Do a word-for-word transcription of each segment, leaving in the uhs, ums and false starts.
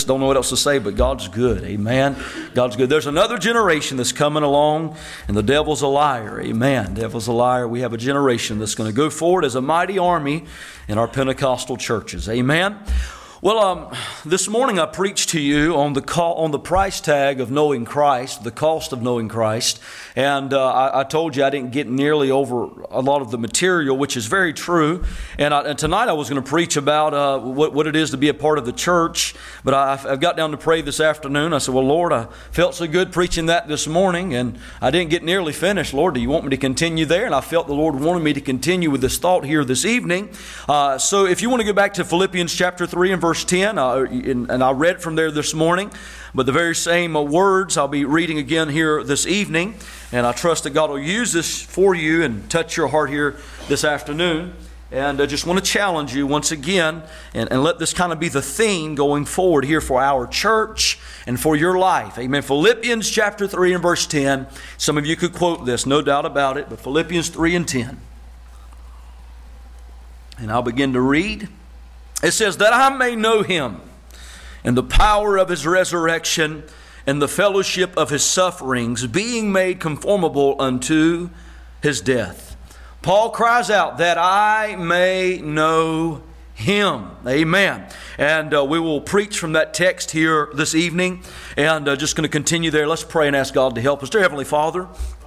Don't know what else to say, but God's good. Amen. God's good. There's another generation that's coming along, and the devil's a liar. Amen. Devil's a liar. We have a generation that's going to go forward as a mighty army in our Pentecostal churches. Amen. Well, um, this morning I preached to you on the call, on the price tag of knowing Christ, the cost of knowing Christ, and uh, I, I told you I didn't get nearly over a lot of the material, which is very true. And, I, and tonight I was going to preach about uh, what, what it is to be a part of the church, but I, I've got down to pray this afternoon. I said, "Well, Lord, I felt so good preaching that this morning, and I didn't get nearly finished. Lord, do you want me to continue there?" And I felt the Lord wanted me to continue with this thought here this evening. Uh, so, if you want to go back to Philippians chapter three and verse. Verse ten, uh, and I read from there this morning, but the very same uh, words I'll be reading again here this evening, and I trust that God will use this for you and touch your heart here this afternoon. And I just want to challenge you once again, and, and let this kind of be the theme going forward here for our church and for your life. Amen. Philippians chapter three and verse ten. Some of you could quote this, no doubt about it, but Philippians three and ten. And I'll begin to read. It says, "That I may know Him and the power of His resurrection and the fellowship of His sufferings, being made conformable unto His death." Paul cries out, "That I may know Him." Amen. And uh, we will preach from that text here this evening, and uh, just going to continue there. Let's pray and ask God to help us. Dear Heavenly Father,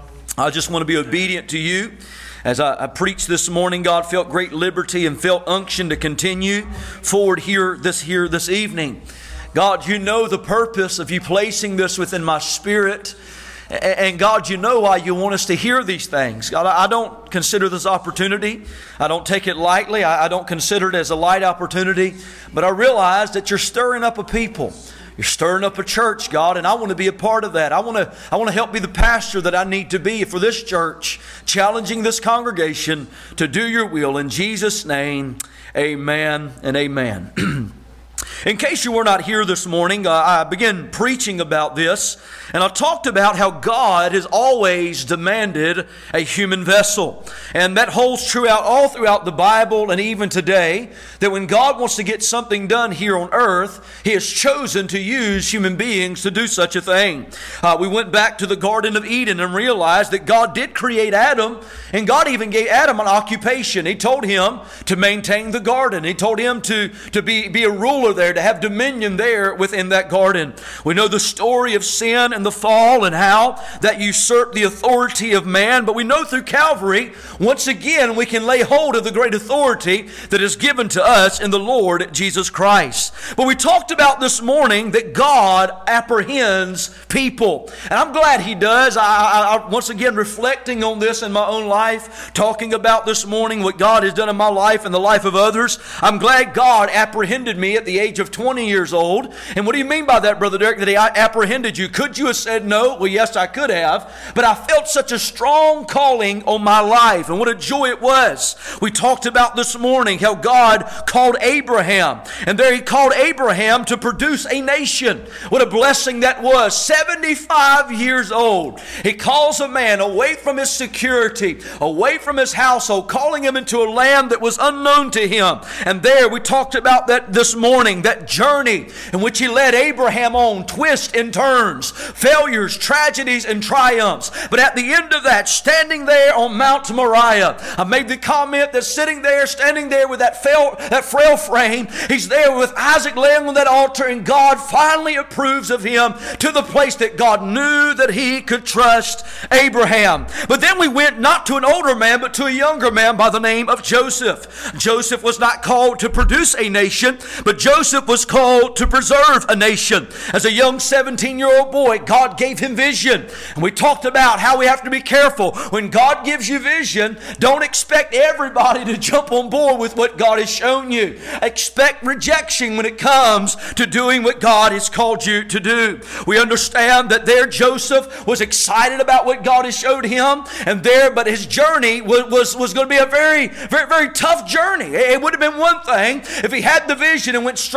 I just want to be obedient to You. As I, I preached this morning, God, felt great liberty and felt unction to continue forward here this here this evening. God, You know the purpose of You placing this within my spirit. And God, You know why You want us to hear these things. God, I don't consider this opportunity. I don't take it lightly. I don't consider it as a light opportunity. But I realize that You're stirring up a people. You're stirring up a church, God, and I want to be a part of that. I want to I want to help be the pastor that I need to be for this church, challenging this congregation to do Your will. In Jesus' name, amen and amen. In case you were not here this morning, uh, I began preaching about this, and I talked about how God has always demanded a human vessel. And that holds true out all throughout the Bible and even today, that when God wants to get something done here on earth, He has chosen to use human beings to do such a thing. Uh, we went back to the Garden of Eden and realized that God did create Adam, and God even gave Adam an occupation. He told him to maintain the garden. He told him to, to be, be a ruler there, to have dominion there within that garden. We know the story of sin and the fall and how that usurped the authority of man, but we know through Calvary, once again, we can lay hold of the great authority that is given to us in the Lord Jesus Christ. But we talked about this morning that God apprehends people, and I'm glad He does. I, I, I once again reflecting on this in my own life, talking about this morning what God has done in my life and the life of others. I'm glad God apprehended me at the age of twenty years old. And what do you mean by that, Brother Derek, that He apprehended you? Could you have said no? Well, yes, I could have. But I felt such a strong calling on my life, and what a joy it was. We talked about this morning how God called Abraham, and there He called Abraham to produce a nation. What a blessing that was. seventy-five years old. He calls a man away from his security, away from his household, calling him into a land that was unknown to him. And there we talked about that this morning, that journey in which He led Abraham on, twists and turns, failures, tragedies, and triumphs. But at the end of that, standing there on Mount Moriah, I made the comment that sitting there, standing there with that frail, that frail frame, he's there with Isaac laying on that altar, and God finally approves of him to the place that God knew that He could trust Abraham. But then we went not to an older man, but to a younger man by the name of Joseph. Joseph was not called to produce a nation, but Joseph was called to preserve a nation. As a young seventeen-year-old boy, God gave him vision. And we talked about how we have to be careful. When God gives you vision, don't expect everybody to jump on board with what God has shown you. Expect rejection when it comes to doing what God has called you to do. We understand that there Joseph was excited about what God has showed him, and there, but his journey was, was, was going to be a very, very, very tough journey. It would have been one thing if he had the vision and went straight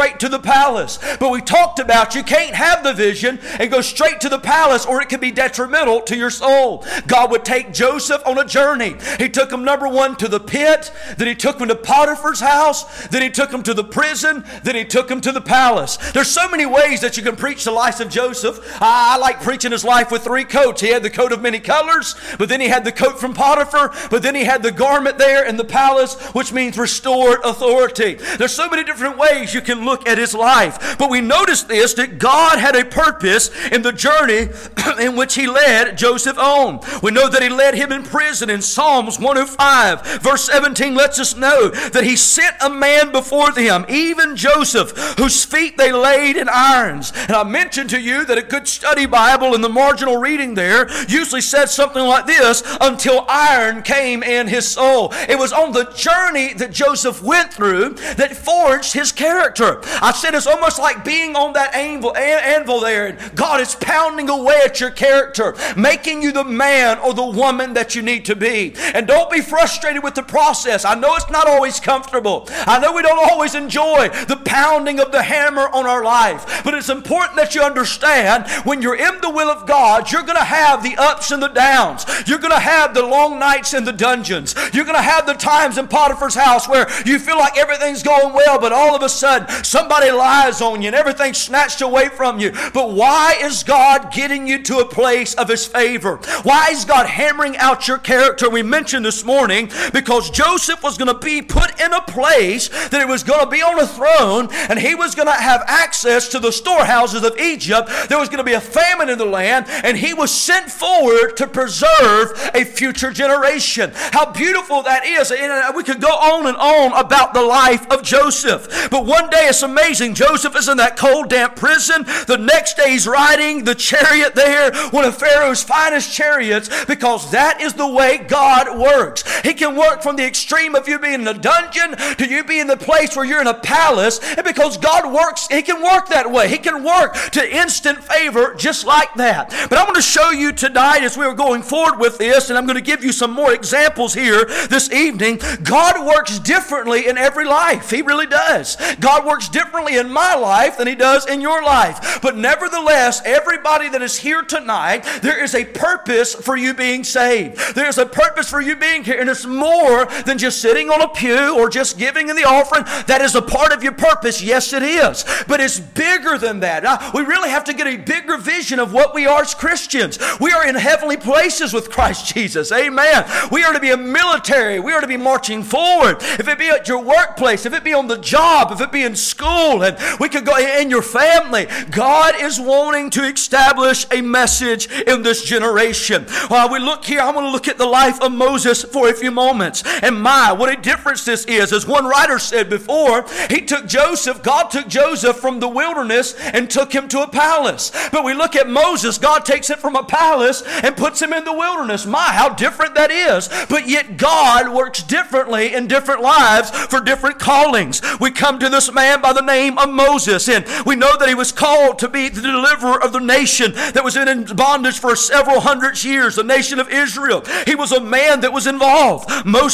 straight to the palace. But we talked about you can't have the vision and go straight to the palace, or it could be detrimental to your soul. God would take Joseph on a journey. He took him, number one, to the pit. Then he took him to Potiphar's house. Then he took him to the prison. Then he took him to the palace. There's so many ways that you can preach the life of Joseph. I, I like preaching his life with three coats. He had the coat of many colors, but then he had the coat from Potiphar, but then he had the garment there in the palace, which means restored authority. There's so many different ways you can look at his life. But we notice this, that God had a purpose in the journey in which he led Joseph on. We know that he led him in prison. In Psalms one oh five, verse seventeen lets us know that he sent a man before them, even Joseph, whose feet they laid in irons. And I mentioned to you that a good study Bible in the marginal reading there usually says something like this: until iron came in his soul. It was on the journey that Joseph went through that forged his character. I said it's almost like being on that anvil, anvil there, and God is pounding away at your character, making you the man or the woman that you need to be. And don't be frustrated with the process. I know it's not always comfortable. I know we don't always enjoy the pounding of the hammer on our life. But it's important that you understand, when you're in the will of God, you're going to have the ups and the downs. You're going to have the long nights in the dungeons. You're going to have the times in Potiphar's house where you feel like everything's going well, but all of a sudden somebody lies on you and everything's snatched away from you. But why is God getting you to a place of His favor? Why is God hammering out your character? We mentioned this morning because Joseph was going to be put in a place that he was going to be on a throne, and he was going to have access to the storehouses of Egypt. There was going to be a famine in the land, and he was sent forward to preserve a future generation. How beautiful that is. And we could go on and on about the life of Joseph. But one day it's amazing. Joseph is in that cold, damp prison. The next day he's riding the chariot there, one of Pharaoh's finest chariots, because that is the way God works. He can work from the extreme of you being in a dungeon to you being in the place where you're in a palace. And because God works, He can work that way. He can work to instant favor just like that. But I want to show you tonight, as we are going forward with this, and I'm going to give you some more examples here this evening. God works differently in every life. He really does. God works differently in my life than He does in your life. But nevertheless, everybody that is here tonight, there is a purpose for you being saved. There is a purpose for you being here, and it's more than just sitting on a pew or just giving in the offering. That is a part of your purpose. Yes, it is. But it's bigger than that. Now, we really have to get a bigger vision of what we are as Christians. We are in heavenly places with Christ Jesus. Amen. We are to be a military. We are to be marching forward. If it be at your workplace, if it be on the job, if it be in school, and we could go in your family. God is wanting to establish a message in this generation. While we look here, I want to look at the life of Moses for a few moments. And my, what a difference this is. As one writer said before, he took Joseph, God took Joseph from the wilderness and took him to a palace. But we look at Moses, God takes it from a palace and puts him in the wilderness. My, how different that is. But yet God works differently in different lives for different callings. We come to this man by the name of Moses, and we know that he was called to be the deliverer of the nation that was in bondage for several hundred years, the nation of Israel. He was a man that was involved.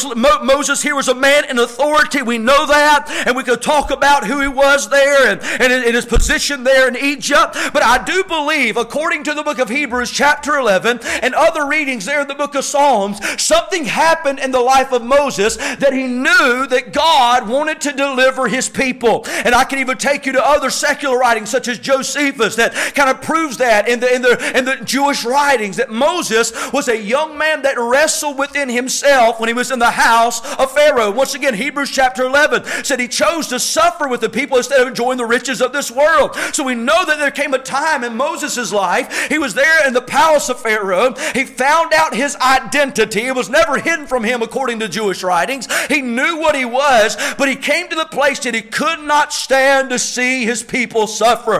Moses here was a man in authority. We know that, and we could talk about who he was there and, and in his position there in Egypt. But I do believe, according to the book of Hebrews chapter eleven and other readings there in the book of Psalms, something happened in the life of Moses that he knew that God wanted to deliver his people. And I can even take you to other secular writings such as Josephus that kind of proves that in the, in the, in the Jewish writings, that Moses was a young man that wrestled within himself when he was in the house of Pharaoh. Once again, Hebrews chapter eleven said he chose to suffer with the people instead of enjoying the riches of this world. So we know that there came a time in Moses' life, he was there in the palace of Pharaoh. He found out his identity. It was never hidden from him according to Jewish writings. He knew what he was, but he came to the place that he could not stand to see his people suffer. And we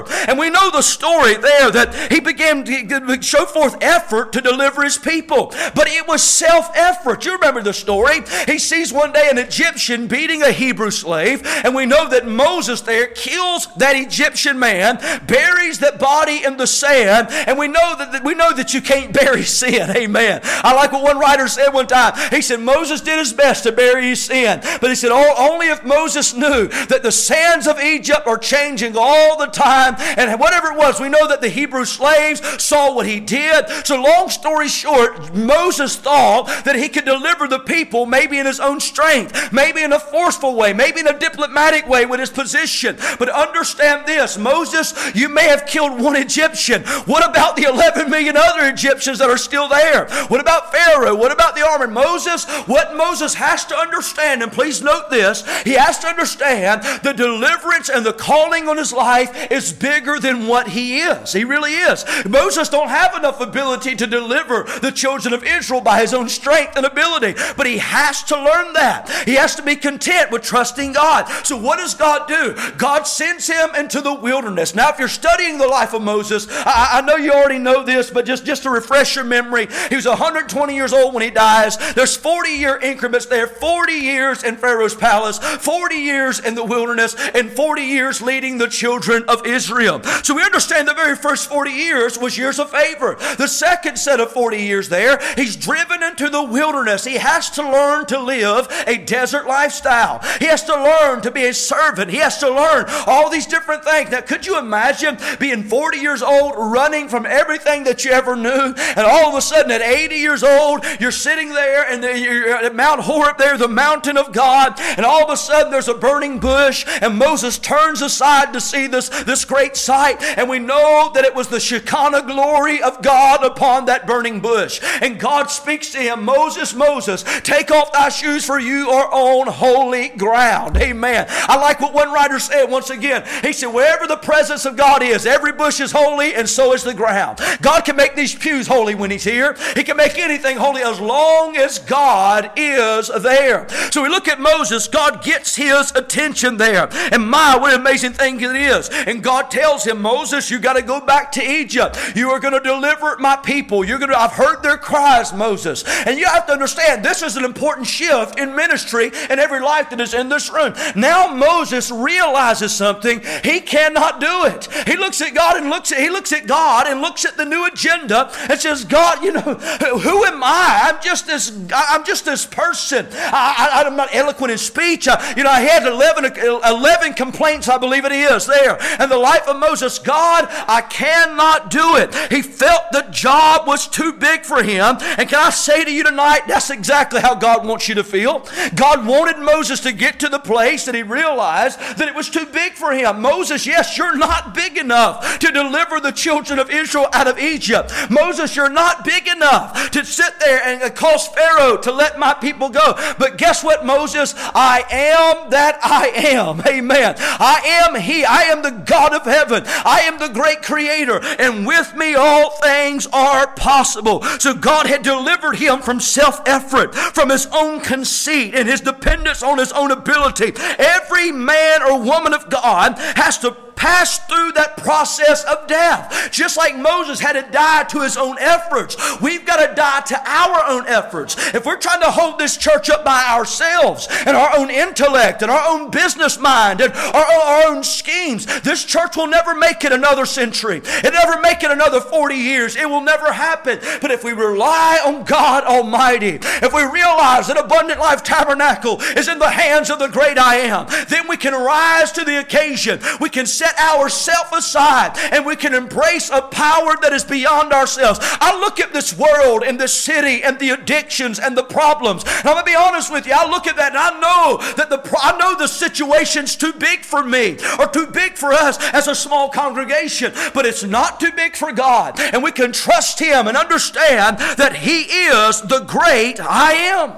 we know the story there that he began to show forth effort to deliver his people. But it was self-effort. You remember the story. He sees one day an Egyptian beating a Hebrew slave, and we know that Moses there kills that Egyptian man, buries that body in the sand, and we know that, that we know that you can't bury sin. Amen. I like what one writer said one time. He said Moses did his best to bury his sin, but he said oh, only if Moses knew that the sands of Egypt are changing all the time, and whatever it was, we know that the Hebrew slaves saw what he did. So long story short, Moses thought that he could deliver the people maybe in his own strength, maybe in a forceful way, maybe in a diplomatic way with his position. But understand this, Moses, you may have killed one Egyptian. What about the eleven million other Egyptians that are still there? What about Pharaoh? What about the army? Moses, what Moses has to understand, and please note this, he has to understand the deliverance and the calling on his life is bigger than what he is. He really is. Moses don't have enough ability to deliver the children of Israel by his own strength and ability, but he has to learn that. He has to be content with trusting God. So what does God do? God sends him into the wilderness. Now, if you're studying the life of Moses, I, I know you already know this, but just, just to refresh your memory, he was one hundred twenty years old when he dies. There's forty year increments there, forty years in Pharaoh's palace, forty years in the wilderness, and forty years leading the children of Israel. So we understand the very first forty years was years of favor. The second set of forty years there, he's driven into the wilderness. He has to learn to live a desert lifestyle. He has to learn to be a servant. He has to learn all these different things. Now, could you imagine being forty years old, running from everything that you ever knew, and all of a sudden at eighty years old, you're sitting there and you're at Mount Horeb there, the mountain of God, and all of a sudden there's a burning bush, and Moses turns aside to see this, this great sight, and we know that it was the Shekinah glory of God upon that burning bush. And God speaks to him, Moses, Moses, take off thy shoes, for you are on holy ground. Amen. I like what one writer said once again. He said, wherever the presence of God is, every bush is holy, and so is the ground. God can make these pews holy when he's here. He can make anything holy as long as God is there. So we look at Moses. God gets his attention there. And my, what an amazing thing it is. And God tells him, Moses, you got to go back to Egypt. You are going to deliver my people. You're going to, I've heard their cries, Moses. And you have to understand, this is an important shift in ministry and every life that is in this room. Now Moses realizes something. He cannot do it. He looks at God and looks at, he looks at God and looks at the new agenda and says, God, you know, who am I? I'm just this, I'm just this person. I, I, I'm not eloquent in speech. I, you know, I had eleven, eleven complaints, I believe it is, there. And the life of Moses, God, I cannot do it. He felt the job was too big for him. And can I say to you tonight, that's exactly how God wants you to feel. God wanted Moses to get to the place that he realized that it was too big for him. Moses, yes, you're not big enough to deliver the children of Israel out of Egypt. Moses, you're not big enough to sit there and cause Pharaoh to let my people go. But guess what, Moses? I am that I am. Amen. I am he. I am the God of heaven. I am the great creator. And with me all things are possible. So God had delivered him from self-effort, from his own conceit and his dependence on his own ability. Every man or woman of God has to pass through that process of death. Just like Moses had to die to his own efforts, we've got to die to our own efforts. If we're trying to hold this church up by ourselves and our own intellect and our own business mind and our, our own schemes, this church will never make it another century. It'll never make it another forty years. It will never happen. But if we rely on God Almighty, if we realize that Abundant Life Tabernacle is in the hands of the great I Am, then we can rise to the occasion. We can set ourselves aside and we can embrace a power that is beyond ourselves. I look at this world and this city and the addictions and the problems, and I'm going to be honest with you, I look at that and I know that the I know the situation's too big for me or too big for us as a small congregation, but it's not too big for God, and we can trust him and understand that he is the great I Am.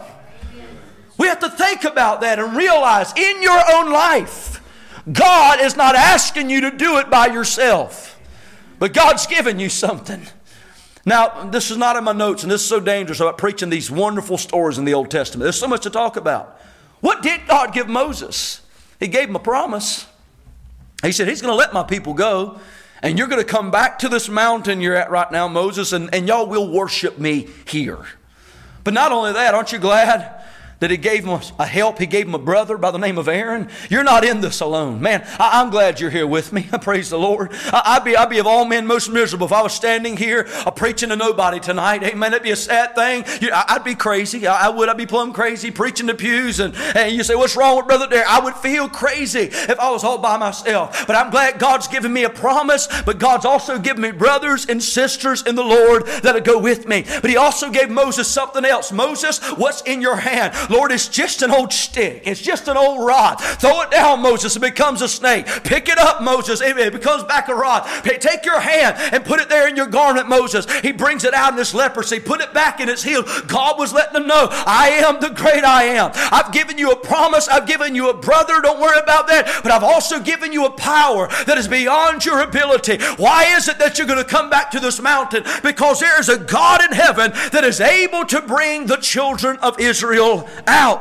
We have to think about that and realize in your own life, God is not asking you to do it by yourself, but God's given you something. Now, this is not in my notes, and this is so dangerous about preaching these wonderful stories in the Old Testament. There's so much to talk about. What did God give Moses? He gave him a promise. He said, he's going to let my people go. And you're going to come back to this mountain you're at right now, Moses, and, and y'all will worship me here. But not only that, aren't you glad that he gave him a help? He gave him a brother by the name of Aaron. You're not in this alone. Man, I, I'm glad you're here with me. Praise the Lord. I, I'd, be, I'd be of all men most miserable if I was standing here uh, preaching to nobody tonight. Amen. It'd be a sad thing. You, I, I'd be crazy. I, I would. I'd be plumb crazy preaching to pews. And, and you say, what's wrong with Brother Derek? I would feel crazy if I was all by myself. But I'm glad God's given me a promise. But God's also given me brothers and sisters in the Lord that'll go with me. But he also gave Moses something else. Moses, what's in your hand? Lord, it's just an old stick. It's just an old rod. Throw it down, Moses. It becomes a snake. Pick it up, Moses. It becomes back a rod. Take your hand and put it there in your garment, Moses. He brings it out in this leprosy. Put it back in its heel. God was letting them know, I am the great I am. I've given you a promise. I've given you a brother. Don't worry about that. But I've also given you a power that is beyond your ability. Why is it that you're going to come back to this mountain? Because there is a God in heaven that is able to bring the children of Israel out.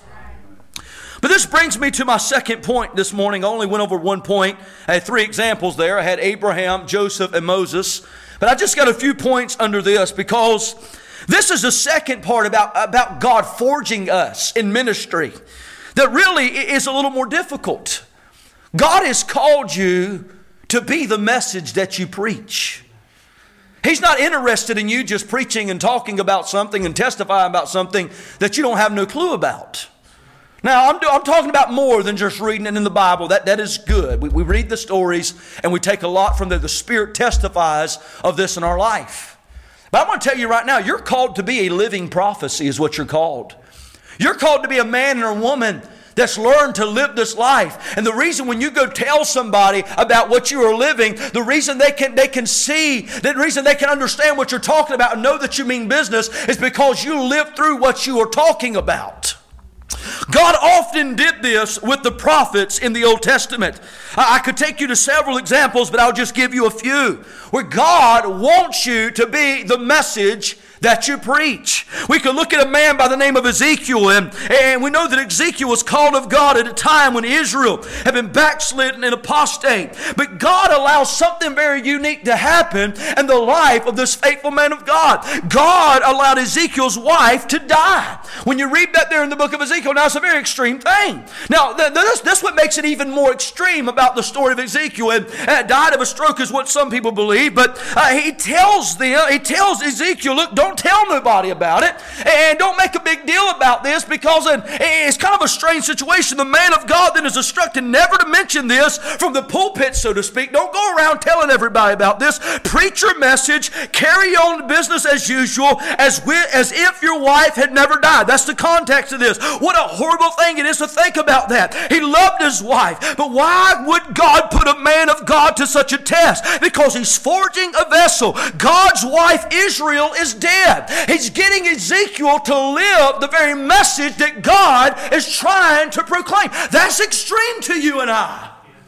But this brings me to my second point this morning. I only went over one point. I had three examples there. I had Abraham, Joseph, and Moses. But I just got a few points under this because this is the second part about, about God forging us in ministry that really is a little more difficult. God has called you to be the message that you preach. He's not interested in you just preaching and talking about something and testifying about something that you don't have no clue about. Now, I'm, I'm talking about more than just reading it in the Bible. That, that is good. We, we read the stories and we take a lot from there. The Spirit testifies of this in our life. But I want to tell you right now, you're called to be a living prophecy is what you're called. You're called to be a man and a woman that's learned to live this life. And the reason when you go tell somebody about what you are living, the reason they can they can see, the reason they can understand what you're talking about and know that you mean business is because you live through what you are talking about. God often did this with the prophets in the Old Testament. I could take you to several examples, but I'll just give you a few where God wants you to be the message that you preach. We could look at a man by the name of Ezekiel, and, and we know that Ezekiel was called of God at a time when Israel had been backslidden and apostate. But God allows something very unique to happen in the life of this faithful man of God. God allowed Ezekiel's wife to die. When you read that there in the book of Ezekiel, now it's a very extreme thing. Now, this, this is what makes it even more extreme about the story of Ezekiel. And, and died of a stroke is what some people believe, but uh, he tells them, he tells Ezekiel, look, don't tell nobody about it, and don't make a big deal about this because it's kind of a strange situation. The man of God then is instructed never to mention this from the pulpit, so to speak. Don't go around telling everybody about this. Preach your message, carry on business as usual, as, we, as if your wife had never died. That's the context of this. What a horrible thing it is to think about that. He loved his wife, but why would God put a man of God to such a test? Because he's forging a vessel. God's wife Israel is dead. He's getting Ezekiel to live the very message that God is trying to proclaim. That's extreme to you and I.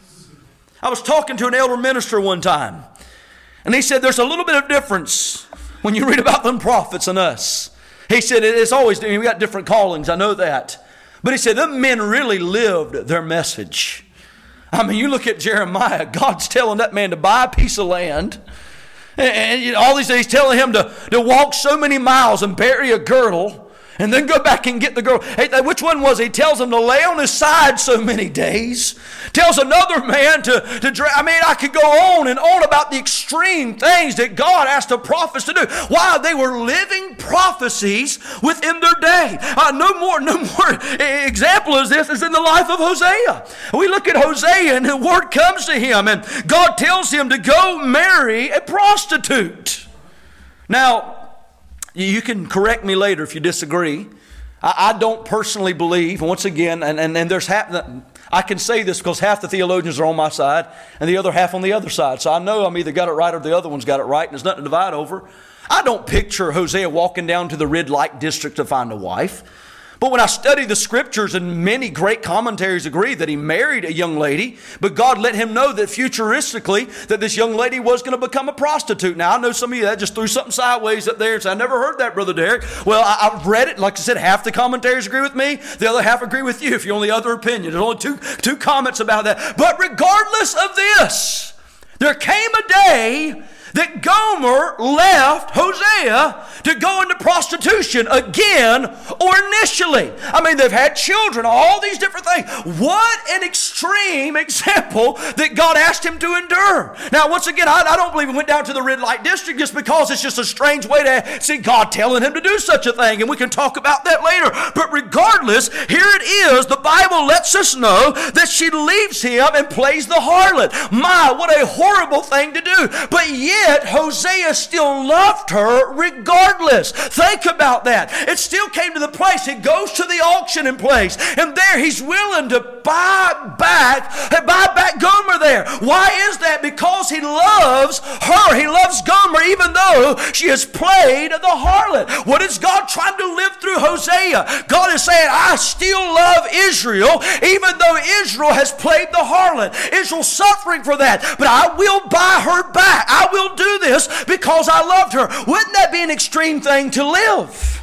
I was talking to an elder minister one time, and he said there's a little bit of difference when you read about them prophets and us. He said it's always, we got different callings, I know that. But he said them men really lived their message. I mean, you look at Jeremiah, God's telling that man to buy a piece of land. And, and all these days telling him to, to walk so many miles and bury a girdle and then go back and get the girl. Hey, which one was he? He tells him to lay on his side so many days. Tells another man to, to drag. I mean, I could go on and on about the extreme things that God asked the prophets to do. Why? They were living prophecies within their day. Uh, no more, no more example of this is in the life of Hosea. We look at Hosea and the word comes to him and God tells him to go marry a prostitute. Now, you can correct me later if you disagree. I, I don't personally believe, and once again, and, and, and there's half, I can say this because half the theologians are on my side and the other half on the other side. So I know I'm either got it right or the other one's got it right, and there's nothing to divide over. I don't picture Hosea walking down to the red light district to find a wife. But when I study the scriptures, and many great commentaries agree that he married a young lady, but God let him know that futuristically that this young lady was going to become a prostitute. Now, I know some of you that just threw something sideways up there and said, I never heard that, Brother Derek. Well, I, I've read it. Like I said, half the commentaries agree with me. The other half agree with you if you're on the other opinion. There's only two, two comments about that. But regardless of this, There came a day that Gomer left Hosea to go into prostitution again or initially. I mean, they've had children, all these different things. What an extreme example that God asked him to endure. Now, once again, I, I don't believe he went down to the red light district just because it's just a strange way to see God telling him to do such a thing, and we can talk about that later. But regardless, here it is. The Bible lets us know that she leaves him and plays the harlot. My, what a horrible thing to do. But yet, Yet Hosea still loved her regardless. Think about that. It still came to the place. He goes to the auction place, and there he's willing to buy back, buy back Gomer there. Why is that? Because he loves her. He loves Gomer even though she has played the harlot. What is God trying to live through Hosea? God is saying, I still love Israel even though Israel has played the harlot. Israel's suffering for that, but I will buy her back. I will do this because I loved her. Wouldn't that be an extreme thing to live?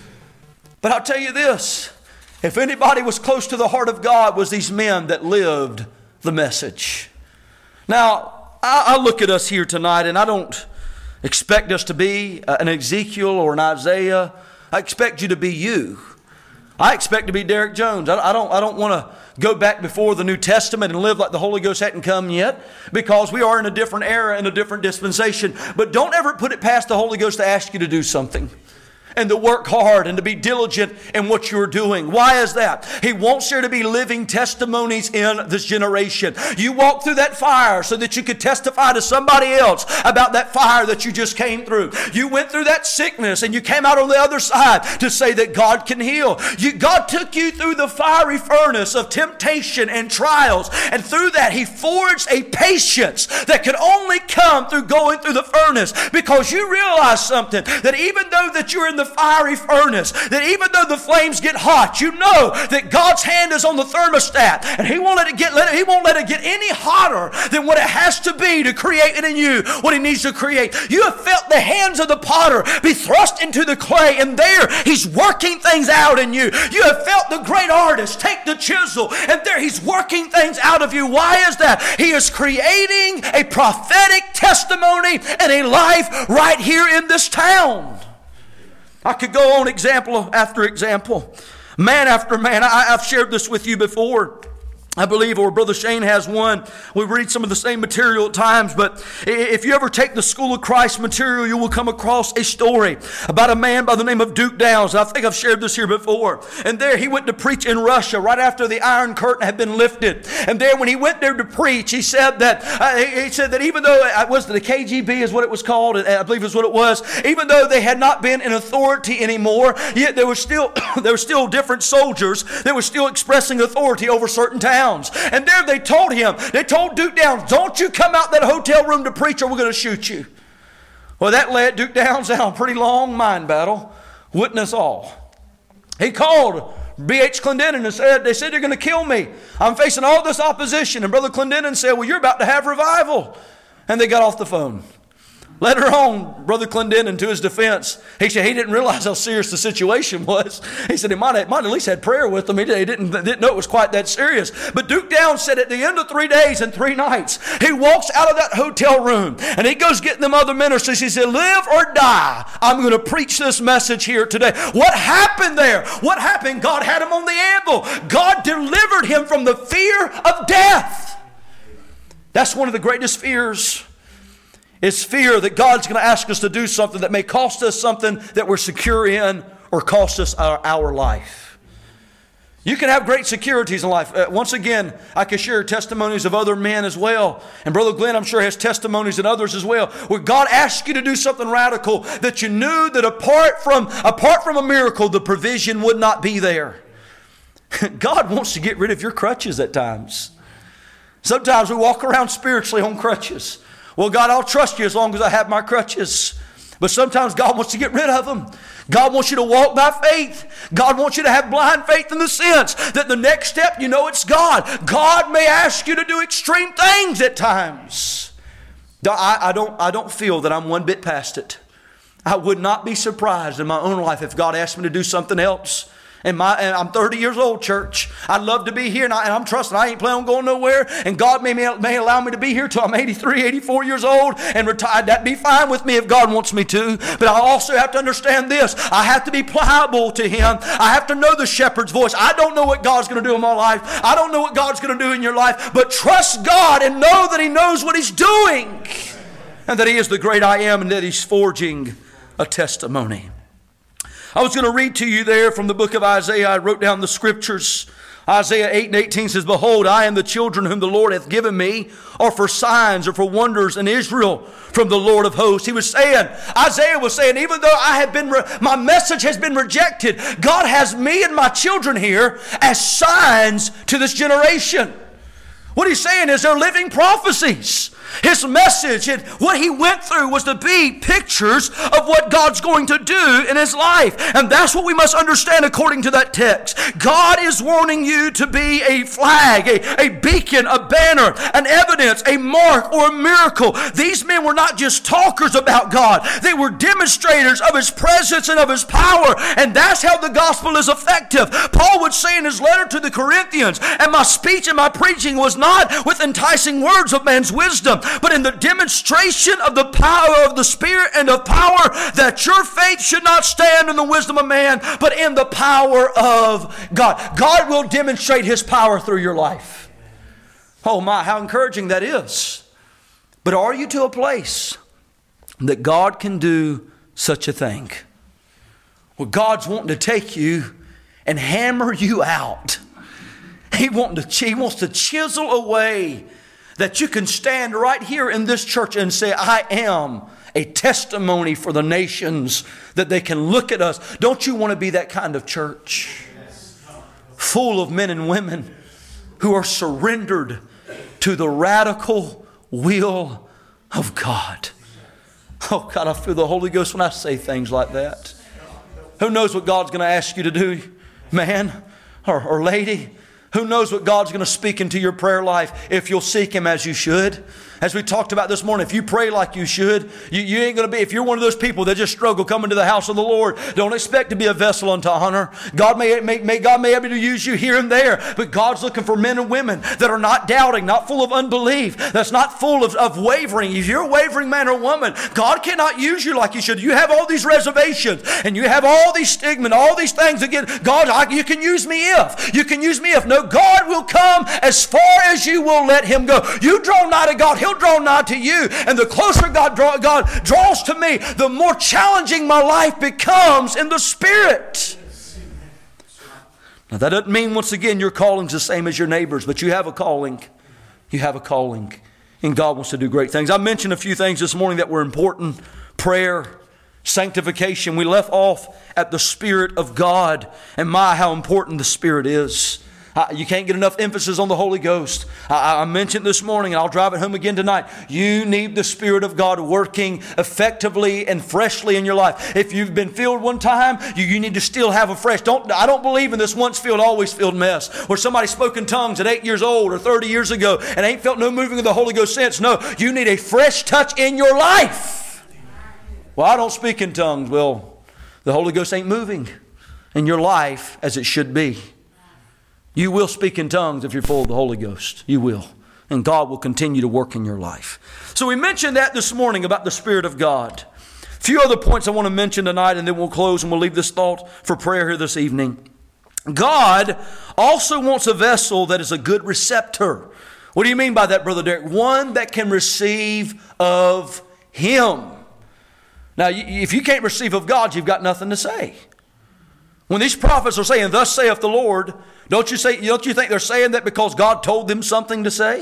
But I'll tell you this, if anybody was close to the heart of God, was these men that lived the message. Now, I, I look at us here tonight, and I don't expect us to be an Ezekiel or an Isaiah. I expect you to be you. I expect to be Derek Jones. I, I don't, I don't want to go back before the New Testament and live like the Holy Ghost hadn't come yet, because we are in a different era, in a different dispensation. But don't ever put it past the Holy Ghost to ask you to do something, and to work hard and to be diligent in what you're doing. Why is that? He wants there to be living testimonies in this generation. You walk through that fire so that you could testify to somebody else about that fire that you just came through. You went through that sickness and you came out on the other side to say that God can heal. You, God took you through the fiery furnace of temptation and trials, and through that He forged a patience that could only come through going through the furnace, because you realize something, that even though that you're in the fiery furnace, that even though the flames get hot, you know that God's hand is on the thermostat, and He won't let it get let it, He won't let it get any hotter than what it has to be to create it in you what He needs to create. You have felt the hands of the potter be thrust into the clay, and there He's working things out in you. You have felt the great artist take the chisel, and there He's working things out of you. Why is that? He is creating a prophetic testimony and a life right here in this town. I could go on example after example, man after man. I, I've shared this with you before, I believe, or Brother Shane has one. We read some of the same material at times, but if you ever take the School of Christ material, you will come across a story about a man by the name of Duke Downs. I think I've shared this here before. And there he went to preach in Russia right after the Iron Curtain had been lifted. And there, when he went there to preach, he said that uh, he said that even though it was the K G B is what it was called, I believe is what it was. Even though they had not been in authority anymore, yet there were still there were still different soldiers that were still expressing authority over certain towns. And there they told him, they told Duke Downs, don't you come out that hotel room to preach or we're going to shoot you. Well, that led Duke Downs down a pretty long mind battle, witness all. He called B H Clendenin and said, they said, you're going to kill me. I'm facing all this opposition. And Brother Clendenin said, well, you're about to have revival. And they got off the phone. Later on, Brother Clendenin, to his defense, he said he didn't realize how serious the situation was. He said he might have, might at least had prayer with them. He didn't, didn't know it was quite that serious. But Duke Downs said at the end of three days and three nights, he walks out of that hotel room and he goes getting them other ministers. He said, live or die, I'm going to preach this message here today. What happened there? What happened? God had him on the anvil. God delivered him from the fear of death. That's one of the greatest fears. It's fear that God's going to ask us to do something that may cost us something that we're secure in, or cost us our, our life. You can have great securities in life. Uh, once again, I can share testimonies of other men as well. And Brother Glenn, I'm sure, has testimonies and others as well, where God asked you to do something radical that you knew that apart from, apart from a miracle, the provision would not be there. God wants to get rid of your crutches at times. Sometimes we walk around spiritually on crutches. Well, God, I'll trust you as long as I have my crutches. But sometimes God wants to get rid of them. God wants you to walk by faith. God wants you to have blind faith in the sense that the next step, you know it's God. God may ask you to do extreme things at times. I, I, don't, I don't feel that I'm one bit past it. I would not be surprised in my own life if God asked me to do something else. And, my, and I'm thirty years old, church. I'd love to be here, and, I, and I'm trusting I ain't planning on going nowhere. And God may, may allow me to be here till I'm eighty-three, eighty-four years old and retired. That'd be fine with me if God wants me to. But I also have to understand this. I have to be pliable to Him. I have to know the shepherd's voice. I don't know what God's going to do in my life. I don't know what God's going to do in your life. But trust God and know that He knows what He's doing. And that He is the great I am, and that He's forging a testimony. I was going to read to you there from the book of Isaiah. I wrote down the scriptures. Isaiah eight and eighteen says, Behold, I and the children whom the Lord hath given me are for signs or for wonders in Israel from the Lord of hosts. He was saying, Isaiah was saying, even though I have been, re- my message has been rejected, God has me and my children here as signs to this generation. What he's saying is they're living prophecies. His message and what he went through was to be pictures of what God's going to do in his life. And that's what we must understand according to that text. God is wanting you to be a flag, a, a beacon, a banner, an evidence, a mark, or a miracle. These men were not just talkers about God. They were demonstrators of His presence and of His power. And that's how the gospel is effective. Paul would say in his letter to the Corinthians, and my speech and my preaching was not with enticing words of man's wisdom, but in the demonstration of the power of the Spirit and of power, that your faith should not stand in the wisdom of man, but in the power of God. God will demonstrate His power through your life. Oh my, how encouraging that is. But are you to a place that God can do such a thing? Well, God's wanting to take you and hammer you out. He, wanting to, he wants to chisel away that you can stand right here in this church and say, I am a testimony for the nations, that they can look at us. Don't you want to be that kind of church? Full of men and women who are surrendered to the radical will of God. Oh God, I feel the Holy Ghost when I say things like that. Who knows what God's going to ask you to do, man or, or lady? Who knows what God's going to speak into your prayer life if you'll seek Him as you should? As we talked about this morning, if you pray like you should, you, you ain't going to be, if you're one of those people that just struggle coming to the house of the Lord, don't expect to be a vessel unto honor. God may, may, may, God may be able to use you here and there, but God's looking for men and women that are not doubting, not full of unbelief, that's not full of, of wavering. If you're a wavering man or woman, God cannot use you like He should. You have all these reservations, and you have all these stigma, and all these things again. God, I, you can use me if. You can use me if. No, God will come as far as you will let Him go. You draw nigh to God, He'll draw nigh to you. And the closer God, draw, God draws to me, the more challenging my life becomes in the Spirit. Now that doesn't mean, once again, your calling's the same as your neighbor's, but you have a calling. You have a calling. And God wants to do great things. I mentioned a few things this morning that were important. Prayer, sanctification. We left off at the Spirit of God. And my, how important the Spirit is. Uh, you can't get enough emphasis on the Holy Ghost. I, I mentioned this morning, and I'll drive it home again tonight. You need the Spirit of God working effectively and freshly in your life. If you've been filled one time, you, you need to still have a fresh. Don't I don't believe in this once filled, always filled mess, where somebody spoke in tongues at eight years old or thirty years ago and ain't felt no moving of the Holy Ghost since. No, you need a fresh touch in your life. Well, I don't speak in tongues. Well, the Holy Ghost ain't moving in your life as it should be. You will speak in tongues if you're full of the Holy Ghost. You will. And God will continue to work in your life. So we mentioned that this morning about the Spirit of God. A few other points I want to mention tonight, and then we'll close and we'll leave this thought for prayer here this evening. God also wants a vessel that is a good receptor. What do you mean by that, Brother Derek? One that can receive of Him. Now, if you can't receive of God, you've got nothing to say. When these prophets are saying, thus saith the Lord, don't you say, don't you think they're saying that because God told them something to say?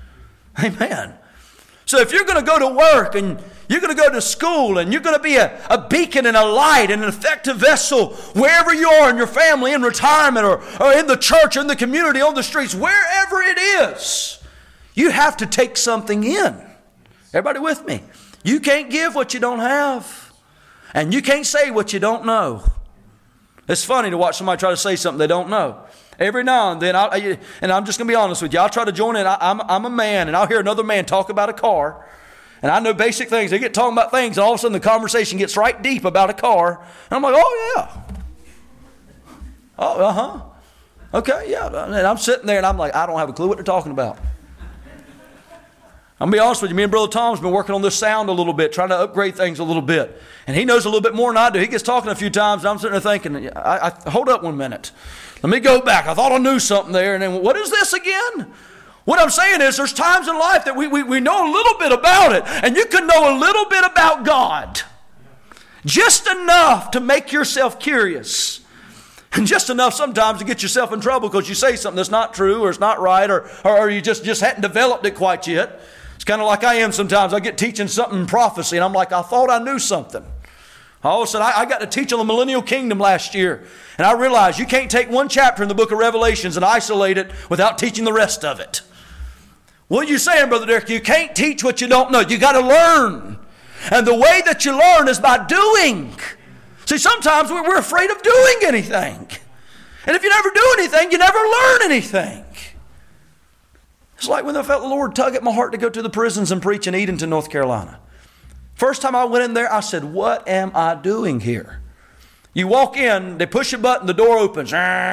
Amen. So if you're going to go to work and you're going to go to school and you're going to be a, a beacon and a light and an effective vessel wherever you are in your family, in retirement, or, or in the church, in the community, on the streets, wherever it is, you have to take something in. Everybody with me? You can't give what you don't have. And you can't say what you don't know. It's funny to watch somebody try to say something they don't know. Every now and then, I, and I'm just going to be honest with you, I'll try to join in. I, I'm, I'm a man, and I'll hear another man talk about a car. And I know basic things. They get talking about things, and all of a sudden the conversation gets right deep about a car. And I'm like, oh, yeah. Oh, uh-huh. Okay, yeah. And I'm sitting there and I'm like, I don't have a clue what they're talking about. I'm going to be honest with you. Me and Brother Tom's been working on this sound a little bit, trying to upgrade things a little bit. And he knows a little bit more than I do. He gets talking a few times and I'm sitting there thinking, I, I, hold up one minute. Let me go back. I thought I knew something there. And then, what is this again? What I'm saying is there's times in life that we, we, we know a little bit about it. And you can know a little bit about God. Just enough to make yourself curious. And just enough sometimes to get yourself in trouble because you say something that's not true or it's not right or, or you just, just hadn't developed it quite yet. It's kind of like I am sometimes. I get teaching something in prophecy and I'm like, I thought I knew something. All of a sudden, I, I got to teach on the millennial kingdom last year. And I realized you can't take one chapter in the book of Revelations and isolate it without teaching the rest of it. What are you saying, Brother Derek? You can't teach what you don't know. You got to learn. And the way that you learn is by doing. See, sometimes we're afraid of doing anything. And if you never do anything, you never learn anything. It's like when I felt the Lord tug at my heart to go to the prisons and preach in Edenton, North Carolina. First time I went in there, I said, what am I doing here? You walk in, they push a button, the door opens.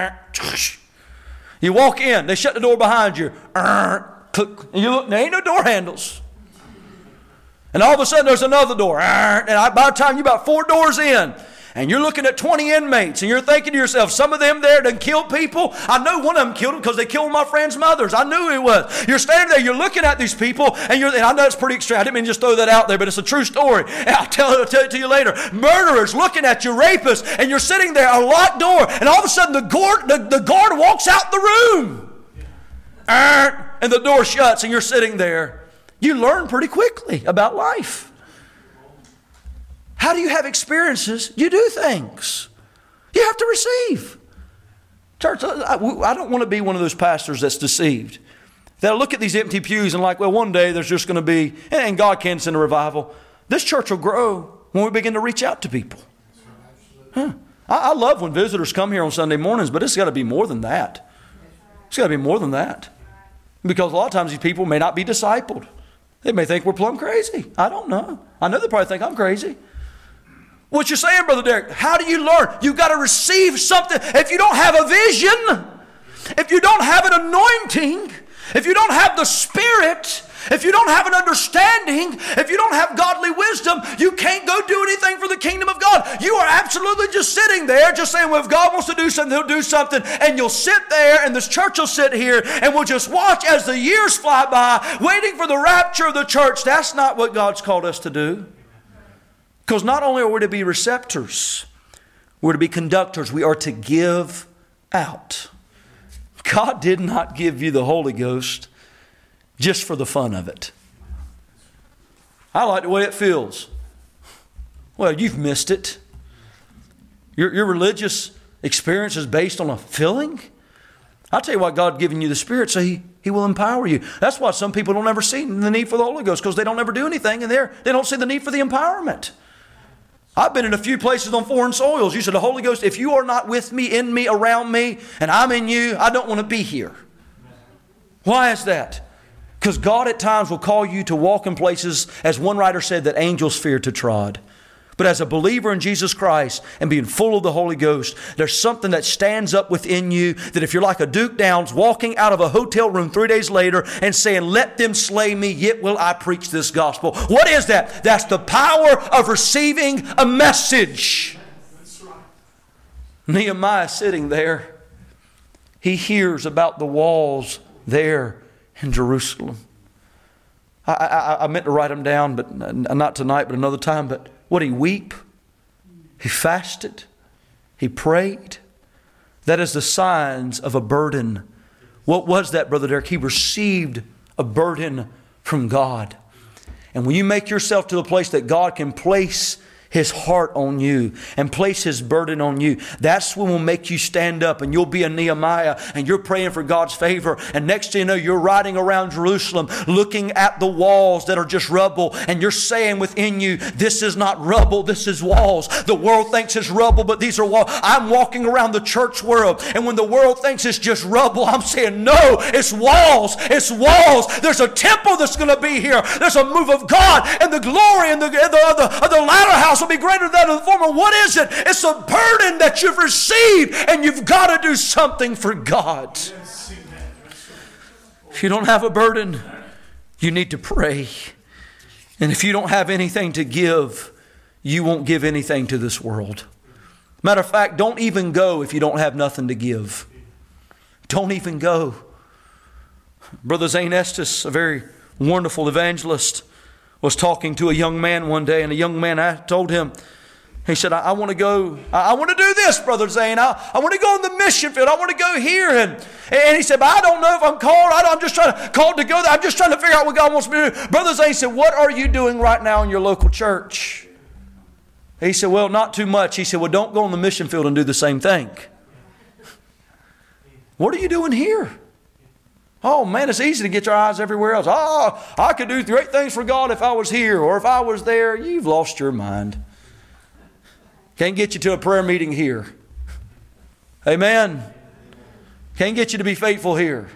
You walk in, they shut the door behind you. And you look, there ain't no door handles. And all of a sudden there's another door. And by the time you're about four doors in, and you're looking at twenty inmates, and you're thinking to yourself, some of them there done killed people. I know one of them killed them because they killed my friend's mothers. I knew it was. You're standing there, you're looking at these people, and you're, and I know it's pretty extreme. I didn't mean to just throw that out there, but it's a true story. And I'll tell, I'll tell it to you later. Murderers looking at you, rapists, and you're sitting there, a locked door, and all of a sudden the guard, the, the guard walks out the room. And the door shuts, and you're sitting there. You learn pretty quickly about life. How do you have experiences? You do things. You have to receive. Church, I, I don't want to be one of those pastors that's deceived. They'll look at these empty pews and like, well, one day there's just going to be, and God can send a revival. This church will grow when we begin to reach out to people. Huh. I, I love when visitors come here on Sunday mornings, but it's got to be more than that. It's got to be more than that. Because a lot of times these people may not be discipled. They may think we're plumb crazy. I don't know. I know they probably think I'm crazy. What you're saying, Brother Derek, how do you learn? You've got to receive something. If you don't have a vision, if you don't have an anointing, if you don't have the Spirit, if you don't have an understanding, if you don't have godly wisdom, you can't go do anything for the kingdom of God. You are absolutely just sitting there, just saying, well, if God wants to do something, He'll do something. And you'll sit there, and this church will sit here, and we'll just watch as the years fly by, waiting for the rapture of the church. That's not what God's called us to do. Because not only are we to be receptors, we're to be conductors. We are to give out. God did not give you the Holy Ghost just for the fun of it. I like the way it feels. Well, you've missed it. Your, your religious experience is based on a feeling. I'll tell you why God's given you the Spirit, so He, he will empower you. That's why some people don't ever see the need for the Holy Ghost, because they don't ever do anything, and they're, they don't see the need for the empowerment. I've been in a few places on foreign soils. You said, the Holy Ghost, if you are not with me, in me, around me, and I'm in you, I don't want to be here. Why is that? Because God at times will call you to walk in places, as one writer said, that angels fear to trod. But as a believer in Jesus Christ and being full of the Holy Ghost, there's something that stands up within you that if you're like a Duke Downs walking out of a hotel room three days later and saying, let them slay me, yet will I preach this gospel. What is that? That's the power of receiving a message. Nehemiah sitting there, he hears about the walls there in Jerusalem. I, I, I meant to write them down, but not tonight, but another time. But what he weep? He fasted. He prayed. That is the signs of a burden. What was that, Brother Derek? He received a burden from God. And when you make yourself to a place that God can place His heart on you and place His burden on you, that's when we'll make you stand up, and you'll be a Nehemiah, and you're praying for God's favor, and next thing you know, you're riding around Jerusalem looking at the walls that are just rubble, and you're saying within you, this is not rubble, this is walls. The world thinks it's rubble, but these are walls. I'm walking around the church world, and when the world thinks it's just rubble, I'm saying, no, it's walls, it's walls. There's a temple that's going to be here. There's a move of God, and the glory and the, the, the, the latter house will be greater than that of the former. What is it? It's a burden that you've received, and you've got to do something for God. If you don't have a burden, you need to pray. And if you don't have anything to give, you won't give anything to this world. Matter of fact, don't even go if you don't have nothing to give. Don't even go. Brother Zane Estes, a very wonderful evangelist, was talking to a young man one day, and a young man, I told him, he said, I, I want to go, I, I want to do this, Brother Zane. I, I want to go on the mission field. I want to go here. And, and he said, but I don't know if I'm called. I I'm just trying to, called to go there. I'm just trying to figure out what God wants me to do. Brother Zane said, what are you doing right now in your local church? He said, well, not too much. He said, well, don't go on the mission field and do the same thing. What are you doing here? Oh, man, it's easy to get your eyes everywhere else. Oh, I could do great things for God if I was here or if I was there. You've lost your mind. Can't get you to a prayer meeting here. Amen. Can't get you to be faithful here.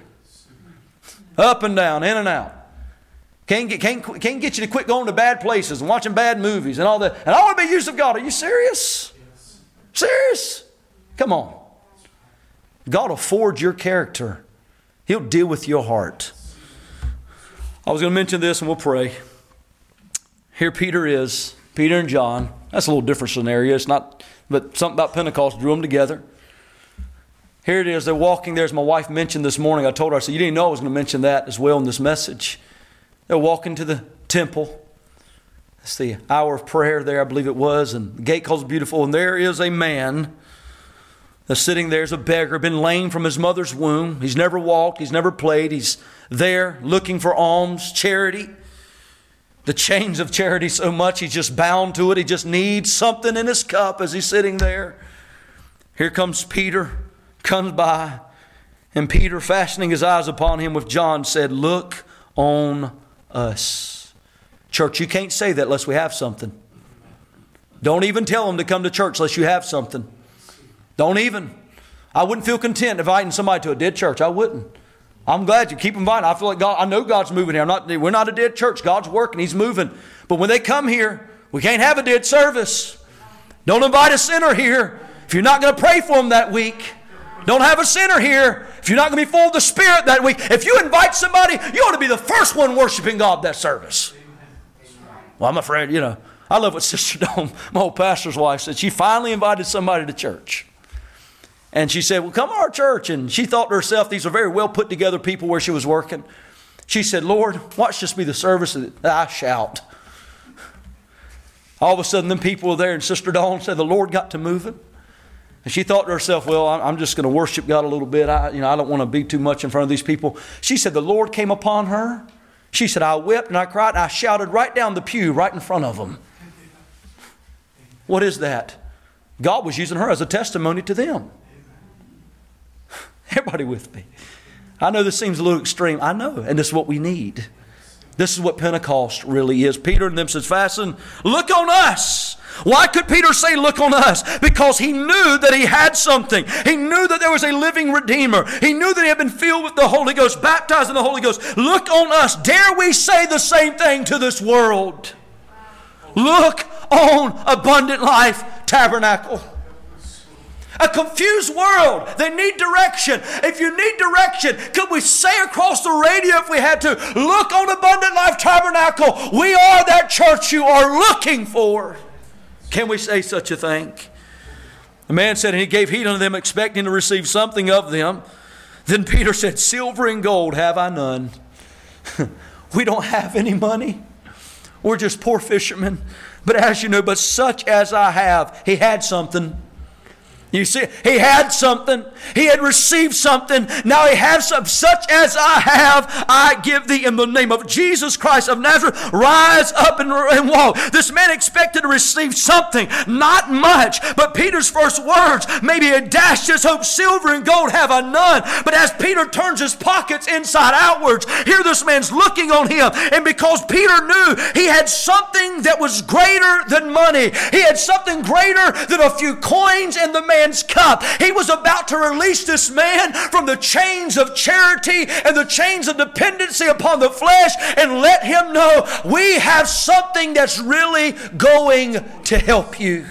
Up and down, in and out. Can't get, can't, can't get you to quit going to bad places and watching bad movies and all that. And I want to be used of God. Are you serious? Serious? Come on. God will forge your character. He'll deal with your heart. I was going to mention this and we'll pray. Here Peter is, Peter and John. That's a little different scenario. It's not, but something about Pentecost drew them together. Here it is. They're walking there, as my wife mentioned this morning. I told her, I said, you didn't know I was going to mention that as well in this message. They're walking to the temple. It's the hour of prayer there, I believe it was. And the gate calls beautiful. And there is a man that's sitting there as a beggar, been lame from his mother's womb. He's never walked. He's never played. He's there looking for alms, charity. The chains of charity so much, he's just bound to it. He just needs something in his cup as he's sitting there. Here comes Peter, comes by. And Peter, fastening his eyes upon him with John, said, look on us. Church, you can't say that unless we have something. Don't even tell them to come to church unless you have something. Don't even. I wouldn't feel content inviting somebody to a dead church. I wouldn't. I'm glad you keep inviting. I feel like God, I know God's moving here. I'm not, we're not a dead church. God's working. He's moving. But when they come here, we can't have a dead service. Don't invite a sinner here if you're not going to pray for them that week. Don't have a sinner here if you're not going to be full of the Spirit that week. If you invite somebody, you ought to be the first one worshiping God that service. Well, I'm afraid, you know, I love what Sister Dawn, my old pastor's wife, said. She finally invited somebody to church. And she said, well, come to our church. And she thought to herself, these are very well put together people where she was working. She said, Lord, watch this be the service that I shout. All of a sudden, them people were there, and Sister Dawn said the Lord got to moving. And she thought to herself, well, I'm just going to worship God a little bit. I, you know, I don't want to be too much in front of these people. She said the Lord came upon her. She said, I wept and I cried and I shouted right down the pew right in front of them. What is that? God was using her as a testimony to them. Everybody with me. I know this seems a little extreme. I know. And this is what we need. This is what Pentecost really is. Peter and them says, fasten, look on us. Why could Peter say, look on us? Because he knew that he had something. He knew that there was a living Redeemer. He knew that he had been filled with the Holy Ghost, baptized in the Holy Ghost. Look on us. Dare we say the same thing to this world? Look on Abundant Life Tabernacle. A confused world. They need direction. If you need direction, could we say across the radio if we had to, look on Abundant Life Tabernacle. We are that church you are looking for. Can we say such a thing? The man said, and he gave heed unto them, expecting to receive something of them. Then Peter said, silver and gold have I none. We don't have any money. We're just poor fishermen. But as you know, but such as I have, he had something. You see, he had something. He had received something. Now he has some. Such as I have, I give thee in the name of Jesus Christ of Nazareth. Rise up and, and walk. This man expected to receive something. Not much. But Peter's first words, maybe he dashed his hope. Silver and gold have I none. But as Peter turns his pockets inside outwards, here this man's looking on him. And because Peter knew he had something that was greater than money. He had something greater than a few coins in the man man's cup. He was about to release this man from the chains of charity and the chains of dependency upon the flesh and let him know, we have something that's really going to help you.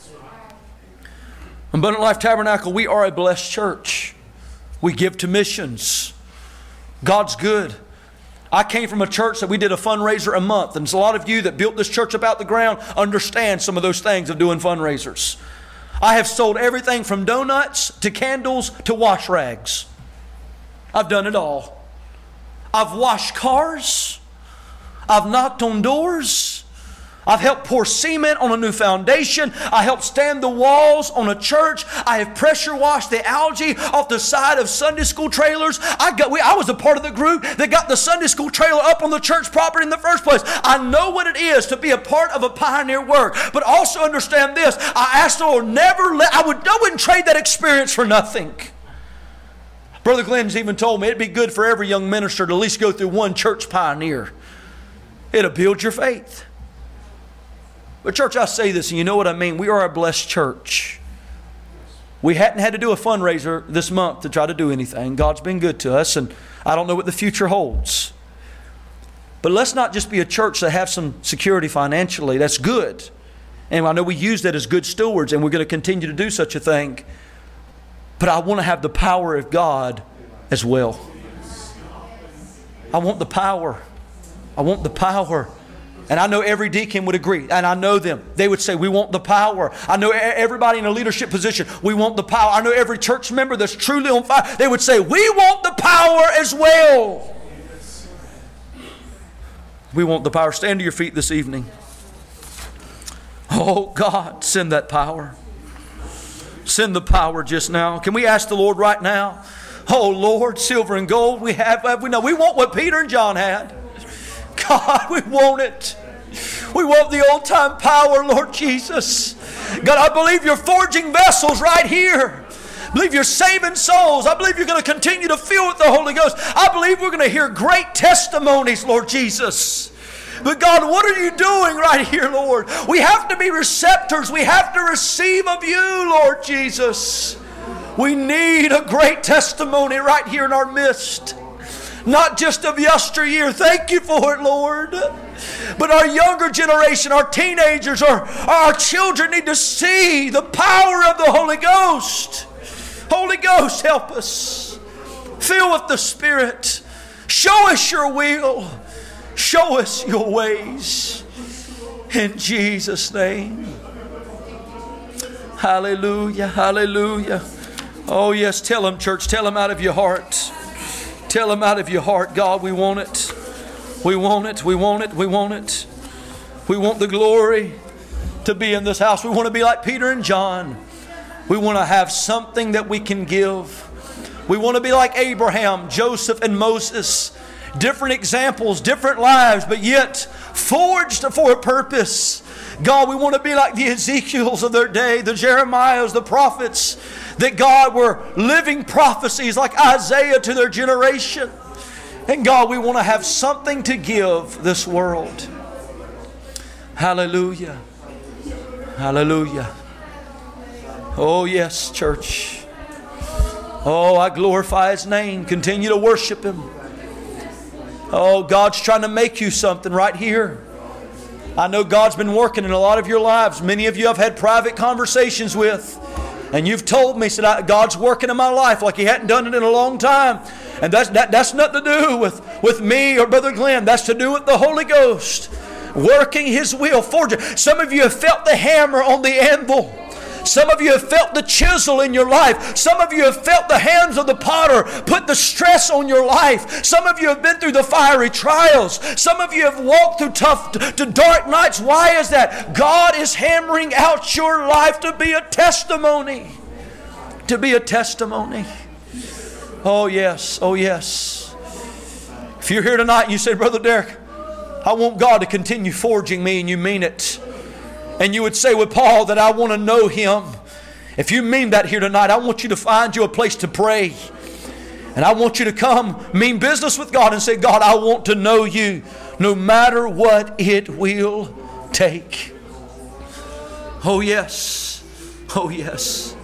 Abundant Life Tabernacle, we are a blessed church. We give to missions. God's good. I came from a church that we did a fundraiser a month, and a lot of you that built this church up out the ground understand some of those things of doing fundraisers. I have sold everything from donuts to candles to wash rags. I've done it all. I've washed cars. I've knocked on doors. I've helped pour cement on a new foundation. I helped stand the walls on a church. I have pressure washed the algae off the side of Sunday school trailers. I got, we, I was a part of the group that got the Sunday school trailer up on the church property in the first place. I know what it is to be a part of a pioneer work, but also understand this. I asked the Lord, never let, I, would, I wouldn't trade that experience for nothing. Brother Glenn's even told me it'd be good for every young minister to at least go through one church pioneer. It'll build your faith. But church, I say this, and you know what I mean. We are a blessed church. We hadn't had to do a fundraiser this month to try to do anything. God's been good to us, and I don't know what the future holds. But let's not just be a church that have some security financially. That's good. And I know we use that as good stewards, and we're going to continue to do such a thing. But I want to have the power of God as well. I want the power. I want the power. And I know every deacon would agree, and I know them. They would say, we want the power. I know everybody in a leadership position, we want the power. I know every church member that's truly on fire, they would say, we want the power as well. We want the power. Stand to your feet this evening. Oh God, send that power. Send the power just now. Can we ask the Lord right now? Oh Lord, silver and gold we have, we know. We want what Peter and John had. God, we want it. We want the old-time power, Lord Jesus. God, I believe you're forging vessels right here. I believe you're saving souls. I believe you're going to continue to fill with the Holy Ghost. I believe we're going to hear great testimonies, Lord Jesus. But God, what are you doing right here, Lord? We have to be receptors. We have to receive of you, Lord Jesus. We need a great testimony right here in our midst. Not just of yesteryear. Thank you for it, Lord. But our younger generation, our teenagers, our, our children need to see the power of the Holy Ghost. Holy Ghost, help us. Fill with the Spirit. Show us your will. Show us your ways. In Jesus' name. Hallelujah, hallelujah. Oh yes, tell them, church, tell them out of your heart. Tell them out of your heart, God, we want it. We want it, we want it, we want it. We want the glory to be in this house. We want to be like Peter and John. We want to have something that we can give. We want to be like Abraham, Joseph, and Moses. Different examples, different lives, but yet forged for a purpose. God, we want to be like the Ezekiels of their day, the Jeremiahs, the prophets, that God were living prophecies like Isaiah to their generation. And God, we want to have something to give this world. Hallelujah. Hallelujah. Oh yes, church. Oh, I glorify His name. Continue to worship Him. Oh, God's trying to make you something right here. I know God's been working in a lot of your lives. Many of you I've had private conversations with. And you've told me, said, God's working in my life like He hadn't done it in a long time. And that's, that, that's nothing to do with, with me or Brother Glenn. That's to do with the Holy Ghost. Working His will. Forging. Some of you have felt the hammer on the anvil. Some of you have felt the chisel in your life. Some of you have felt the hands of the potter put the stress on your life. Some of you have been through the fiery trials. Some of you have walked through tough, to dark nights. Why is that? God is hammering out your life to be a testimony. To be a testimony. Oh yes, oh yes. If you're here tonight and you say, Brother Derek, I want God to continue forging me, and you mean it. And you would say with Paul that I want to know Him. If you mean that here tonight, I want you to find you a place to pray. And I want you to come mean business with God and say, God, I want to know you no matter what it will take. Oh yes. Oh yes.